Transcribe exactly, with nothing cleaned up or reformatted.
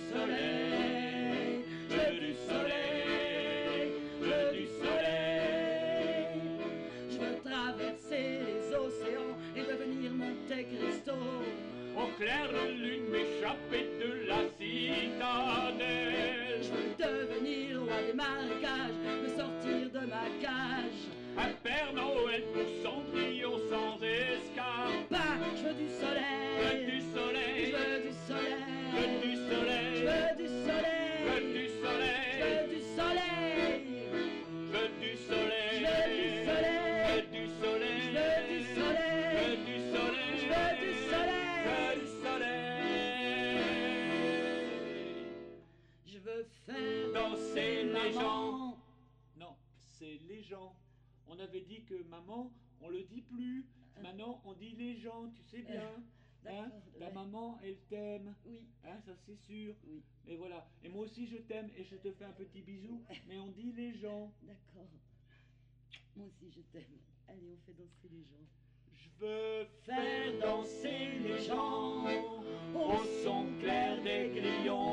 soleil, je veux du soleil, je veux du soleil. Je veux traverser les océans et devenir Monte Cristo. Au clair de lune m'échapper de la citadelle. Je veux devenir roi des marécages, me sortir de ma cage. Un Père Noël pour Cendrillon sans escarpe. Bah, je veux du soleil, Je veux du soleil, je veux du soleil, je veux du soleil, je veux du soleil, je veux du soleil, je veux du soleil, je veux du soleil, je veux du soleil, je veux du soleil, je veux du soleil, je veux du soleil, je veux du soleil, je veux du soleil. je veux faire Danser les maman. gens. Non, c'est les gens. On avait dit que maman, on le dit plus. Maintenant, on dit les gens, tu sais bien. Hein, ta ouais. maman, elle t'aime. Oui. Hein, ça c'est sûr. Oui. Mais voilà. Et moi aussi, je t'aime et je te fais un petit bisou. Mais on dit les gens. D'accord. Moi aussi je t'aime. Allez, on fait danser les gens. Je veux faire danser les gens au son clair des grillons.